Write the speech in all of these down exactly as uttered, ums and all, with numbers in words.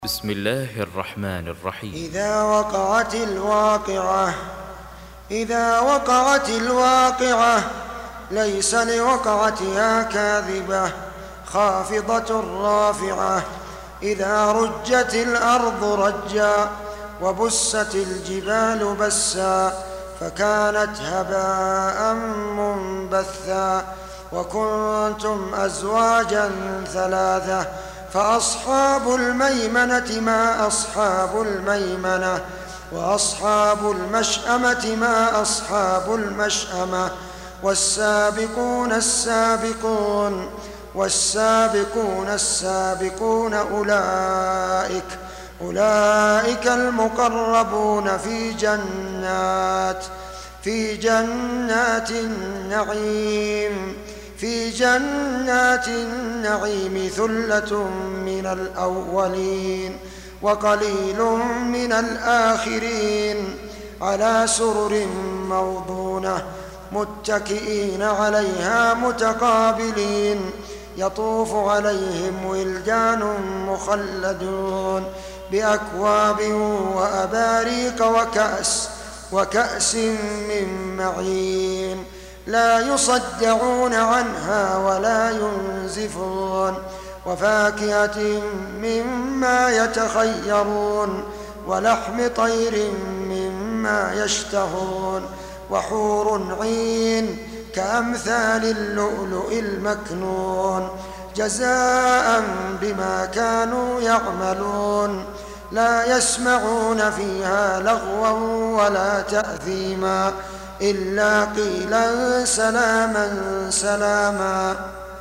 بسم الله الرحمن الرحيم. إذا وقعت الواقعة إذا وقعت الواقعة ليس لوقعتها كاذبة خافضة رافعة. إذا رجت الأرض رجا وبست الجبال بسا فكانت هباء منبثا. وكنتم أزواجا ثلاثة فأصحاب الميمنة ما أصحاب الميمنة وأصحاب المشأمة ما أصحاب المشأمة. والسابقون السابقون والسابقون السابقون أولئك أولئك المقربون في جنات في جنات النعيم في جنات النعيم ثلة من الأولين وقليل من الآخرين. على سرر موضونة متكئين عليها متقابلين. يطوف عليهم ولدان مخلدون بأكواب وأباريق وكأس وكأس من معين لا يصدعون عنها ولا ينزفون. وفاكهة مما يتخيرون ولحم طير مما يشتهون. وحور عين كأمثال اللؤلؤ المكنون جزاء بما كانوا يعملون. لا يسمعون فيها لغوا ولا تأثيما إلا قيلا سلاما سلاما.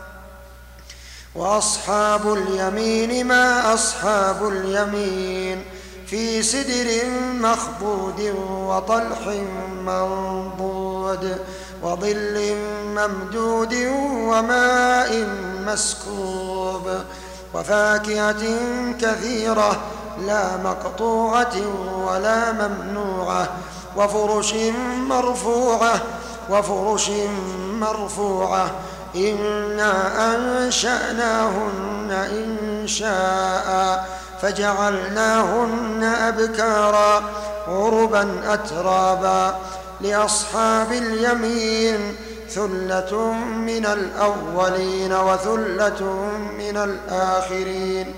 وأصحاب اليمين ما أصحاب اليمين في سدر مخضود وطلح منضود وظل ممدود وماء مسكوب. وفاكهة كثيرة لا مقطوعة ولا ممنوعة. وفرش مرفوعة وفرش مرفوعة. إنا أنشأناهن إنشاء فجعلناهن أبكارا عربا أترابا. لأصحاب اليمين ثلة من الأولين وثلة من الآخرين.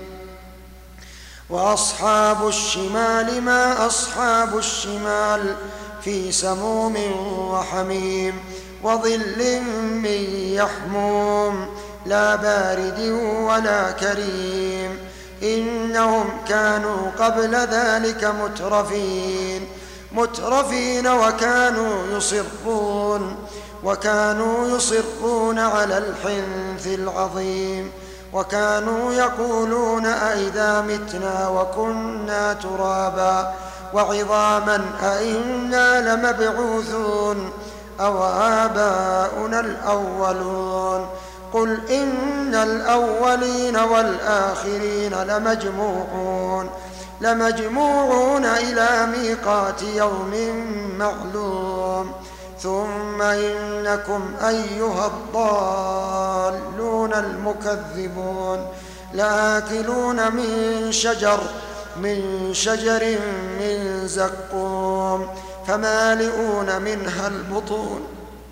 وأصحاب الشمال ما أصحاب الشمال في سموم وحميم وظل من يحموم لا بارد ولا كريم. إنهم كانوا قبل ذلك مترفين مترفين وكانوا يصرون وكانوا يصرون على الحنث العظيم. وكانوا يقولون أئذا متنا وكنا ترابا وعظاما أئنا لمبعوثون أو آباؤنا الأولون. قل إن الأولين والآخرين لمجموعون لمجموعون إلى ميقات يوم معلوم. ثم إنكم أيها الضالون المكذبون لآكلون من شجر من شجر من زقوم فمالئون منها البطون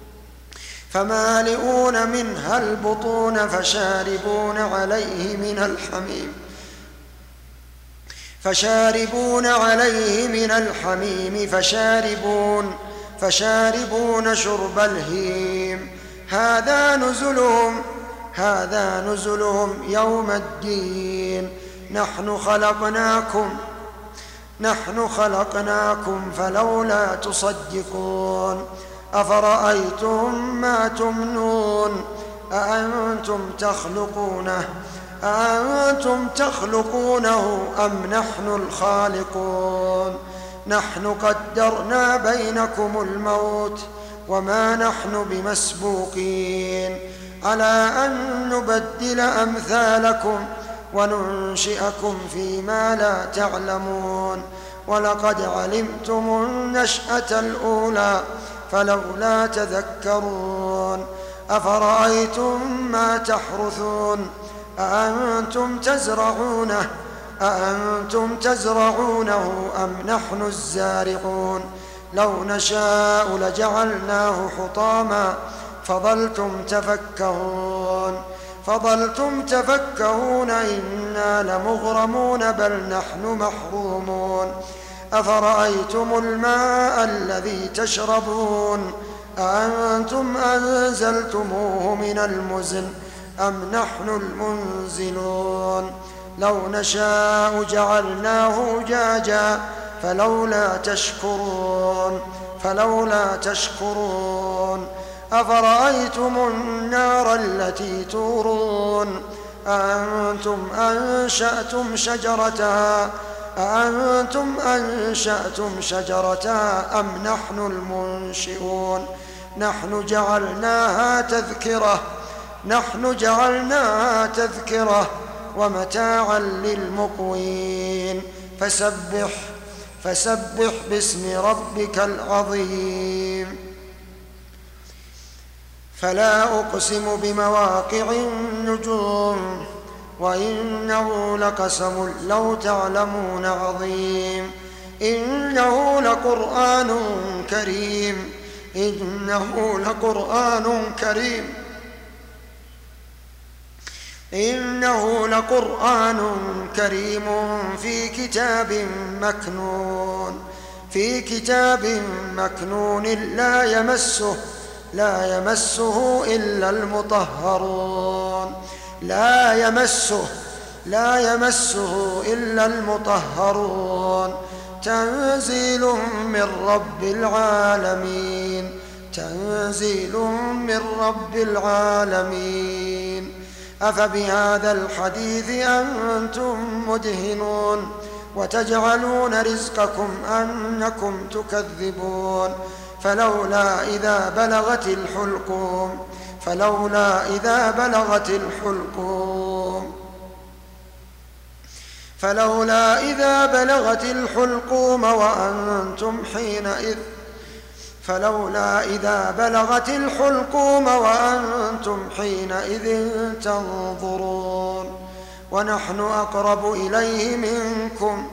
فمالئون منها البطون فشاربون عليه من الحميم فشاربون عليه من الحميم فشاربون فشاربون شرب الهيم. هذا نزلهم هذا نزلهم يوم الدين. نحن خلقناكم نحن خلقناكم فلولا تصدقون. أفرأيتم ما تمنون أأنتم تخلقونه أأنتم تخلقونه أم نحن الخالقون. نحن قدرنا بينكم الموت وما نحن بمسبوقين على أن نبدل أمثالكم وننشئكم فيما لا تعلمون. ولقد علمتم النشأة الأولى فلولا تذكرون. أفرأيتم ما تحرثون أأنتم تزرعونه أأنتم تزرعونه أم نحن الزارعون لو نشاء لجعلناه حطاما فظلتم تفكهون فظلتم تفكهون إنا لمغرمون بل نحن محرومون أفرأيتم الماء الذي تشربون أأنتم أنزلتموه من المزن أم نحن المنزلون لو نشاء جعلناه أجاجا فلولا تشكرون فلولا تشكرون أفرأيتم النار التي تورون أأنتم أنشأتم شجرتها أأنتم أنشأتم شجرتها أم نحن المنشئون نحن جعلناها تذكرة نحن جعلناها تذكرة ومتاعا للمقوين فسبح فسبح باسم ربك العظيم فلا أقسم بمواقع النجوم وإنه لقسم لو تعلمون عظيم إنه لقرآن كريم إنه لقرآن كريم إنه لقرآن كريم في كتاب مكنون في كتاب مكنون لا يمسه لا يمسه إلا المطهرون لا يمسه لا يمسه إلا المطهرون تنزيل من رب العالمين تنزيل من رب العالمين أفبهذا الحديث أنتم مدهنون وتجعلون رزقكم أنكم تكذبون فلولا إذا بلغت الحلقوم فلولا إذا بلغت الحلقوم فلولا إذا بلغت الحلقوم وأنتم حينئذ فلولا إذا بلغت الحلقوم وأنتم حينئذ تنظرون ونحن أقرب إليه منكم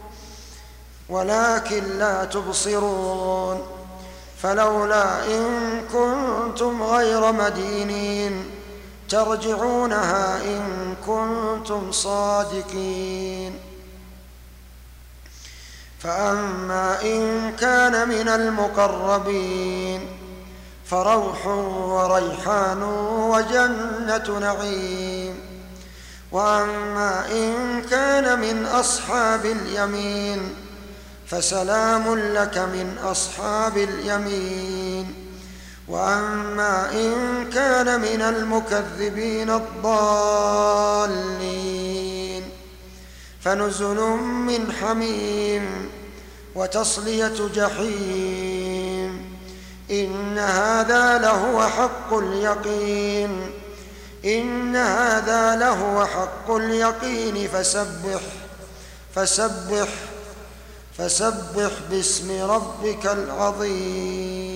ولكن لا تبصرون فلولا إن كنتم غير مدينين ترجعونها إن كنتم صادقين فأما إن كان من المقربين فروح وريحان وجنة نعيم وأما إن كان من أصحاب اليمين فسلام لك من أصحاب اليمين وأما إن كان من المكذبين الضالين فنزل من حميم وتصلية جحيم إن هذا لهو حق اليقين إن هذا لهو حق اليقين فسبح فسبح فسبح باسم ربك العظيم